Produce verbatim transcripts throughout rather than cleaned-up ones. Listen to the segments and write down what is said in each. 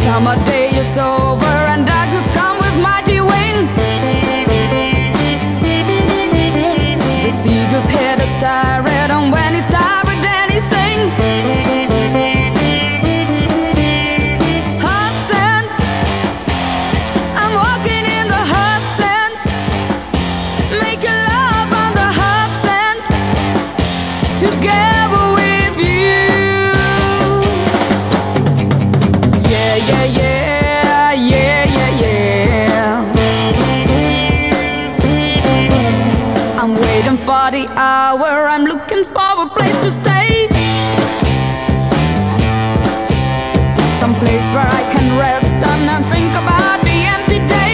Summer day is over and darkness come with mighty wings. The seagull's head is tired, and when he's tired then he sings. Hot sand, I'm walking in the hot sand, making love on the hot sand, together with you. Yeah, yeah, yeah, yeah, yeah, yeah. I'm waiting for the hour, I'm looking for a place to stay, some place where I can rest and think about the empty day.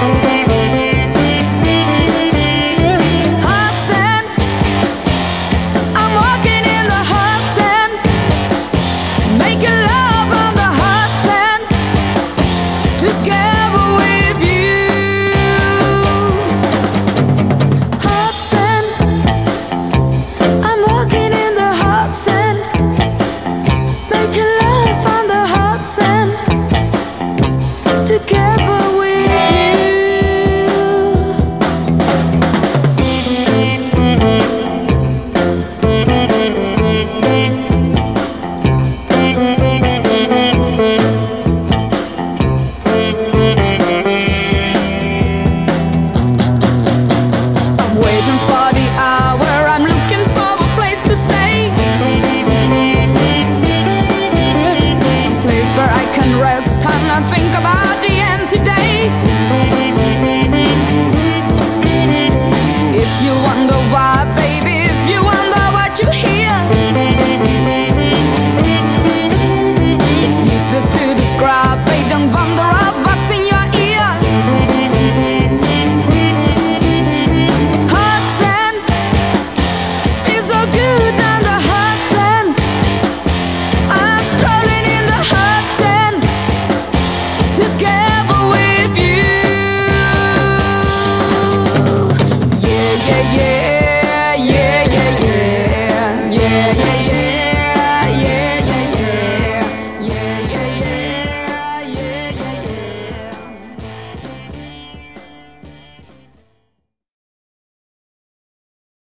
Hot sand, I'm walking in the hot sand, making love on the hot sand, together with you. Hot sand, I'm walking in the hot sand, making love on the hot sand, together with you. I'm waiting for the hour, I'm looking for a place to stay, some place where I can rest and not think about the empty day. If you wonder why, baby, if you wonder what you hear, it's useless to describe, babe, don't wonder of what's in your ear. Hot sand, feels so good on the hot sand, I'm strolling in the hot sand, together with you. Yeah, yeah, yeah.